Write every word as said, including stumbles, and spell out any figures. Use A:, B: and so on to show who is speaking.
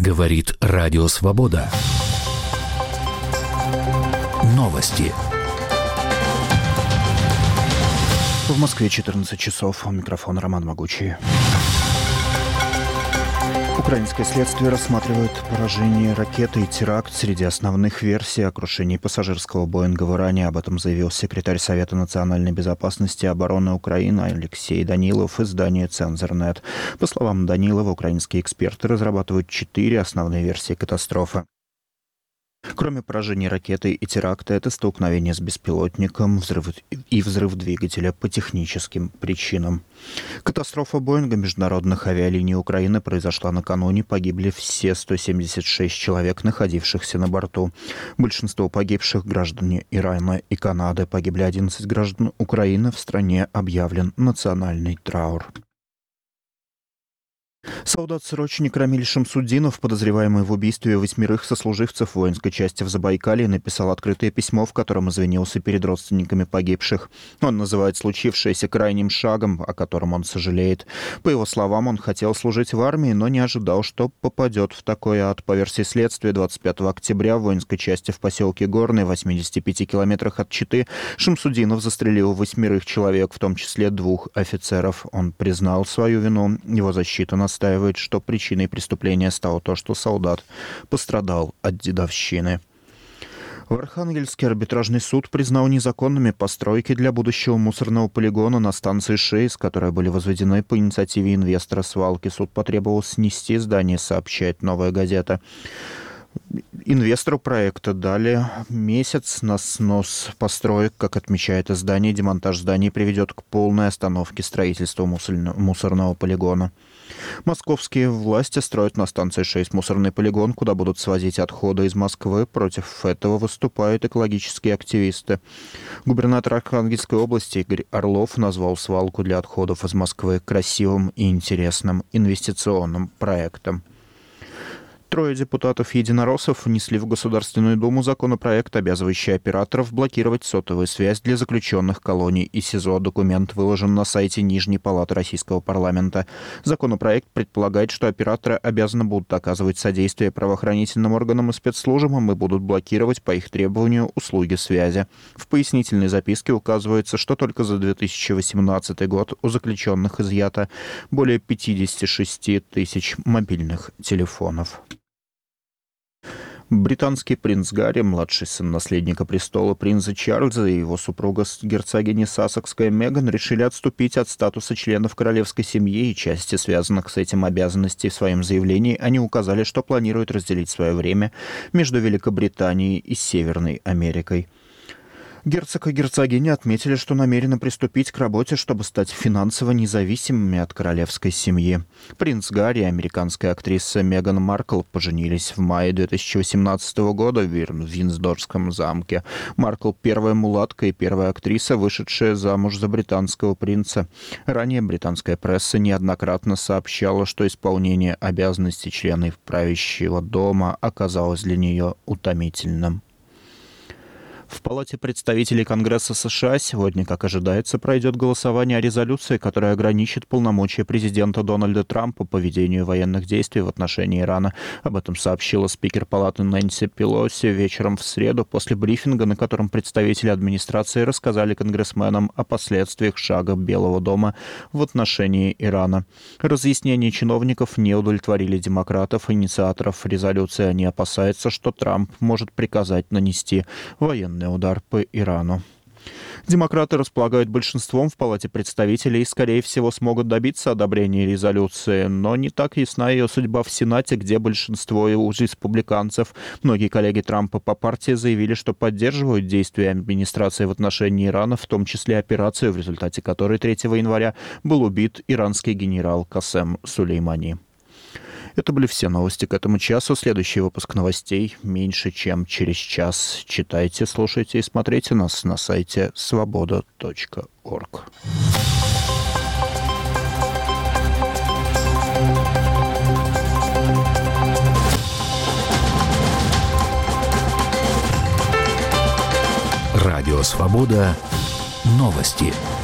A: Говорит Радио Свобода. Новости.
B: В Москве четырнадцать часов. У микрофона Роман Могучий. Украинское следствие рассматривает поражение ракеты и теракт среди основных версий о крушении пассажирского Боинга в Иране. Об этом заявил секретарь Совета национальной безопасности и обороны Украины Алексей Данилов изданию «Цензор.нет». По словам Данилова, украинские эксперты разрабатывают четыре основные версии катастрофы. Кроме поражения ракеты и теракта, это столкновение с беспилотником, взрыв и взрыв двигателя по техническим причинам. Катастрофа Боинга международных авиалиний Украины произошла накануне. Погибли все сто семьдесят шесть человек, находившихся на борту. Большинство погибших – граждане Ирана и Канады. Погибли одиннадцать граждан Украины. В стране объявлен национальный траур. Солдат-срочник Рамиль Шамсудинов, подозреваемый в убийстве восьмерых сослуживцев воинской части в Забайкалье, написал открытое письмо, в котором извинился перед родственниками погибших. Он называет случившееся крайним шагом, о котором он сожалеет. По его словам, он хотел служить в армии, но не ожидал, что попадет в такой ад. По версии следствия, двадцать пятого октября в воинской части в поселке Горный, в восьмидесяти пяти километрах от Читы, Шамсудинов застрелил восьмерых человек, в том числе двух офицеров. Он признал свою вину. Его защита настаивает, что причиной преступления стало то, что солдат пострадал от дедовщины. В Архангельске арбитражный суд признал незаконными постройки для будущего мусорного полигона на станции ШЭС, которые были возведены по инициативе инвестора свалки. Суд потребовал снести здание, сообщает «Новая газета». Инвестору проекта дали месяц на снос построек. Как отмечает издание, демонтаж зданий приведет к полной остановке строительства мусорного полигона. Московские власти строят на станции ШЭС мусорный полигон, куда будут свозить отходы из Москвы. Против этого выступают экологические активисты. Губернатор Архангельской области Игорь Орлов назвал свалку для отходов из Москвы красивым и интересным инвестиционным проектом. Трое депутатов-единороссов внесли в Государственную Думу законопроект, обязывающий операторов блокировать сотовую связь для заключенных колоний и СИЗО. Документ выложен на сайте Нижней палаты Российского парламента. Законопроект предполагает, что операторы обязаны будут оказывать содействие правоохранительным органам и спецслужбам и будут блокировать по их требованию услуги связи. В пояснительной записке указывается, что только за две тысячи восемнадцатый год у заключенных изъято более пятьдесят шесть тысяч мобильных телефонов. Британский принц Гарри, младший сын наследника престола принца Чарльза, и его супруга герцогиня Сассекская Меган решили отступить от статуса членов королевской семьи и части связанных с этим обязанностей. В своем заявлении они указали, что планируют разделить свое время между Великобританией и Северной Америкой. Герцог и герцогиня отметили, что намерены приступить к работе, чтобы стать финансово независимыми от королевской семьи. Принц Гарри и американская актриса Меган Маркл поженились в мае две тысячи восемнадцатого года в Виндзорском замке. Маркл – первая мулатка и первая актриса, вышедшая замуж за британского принца. Ранее британская пресса неоднократно сообщала, что исполнение обязанностей членов правящего дома оказалось для нее утомительным. В Палате представителей Конгресса США сегодня, как ожидается, пройдет голосование о резолюции, которая ограничит полномочия президента Дональда Трампа по ведению военных действий в отношении Ирана. Об этом сообщила спикер Палаты Нэнси Пелоси вечером в среду после брифинга, на котором представители администрации рассказали конгрессменам о последствиях шага Белого дома в отношении Ирана. Разъяснения чиновников не удовлетворили демократов, инициаторов резолюции. Они опасаются, что Трамп может приказать нанести военный удар по Ирану. Демократы располагают большинством в Палате представителей и, скорее всего, смогут добиться одобрения резолюции, но не так ясна ее судьба в Сенате, где большинство у республиканцев. Многие коллеги Трампа по партии заявили, что поддерживают действия администрации в отношении Ирана, в том числе операцию, в результате которой третьего января был убит иранский генерал Касем Сулеймани. Это были все новости к этому часу. Следующий выпуск новостей меньше, чем через час. Читайте, слушайте и смотрите нас на сайте свобода точка орг.
A: Радио «Свобода». Новости.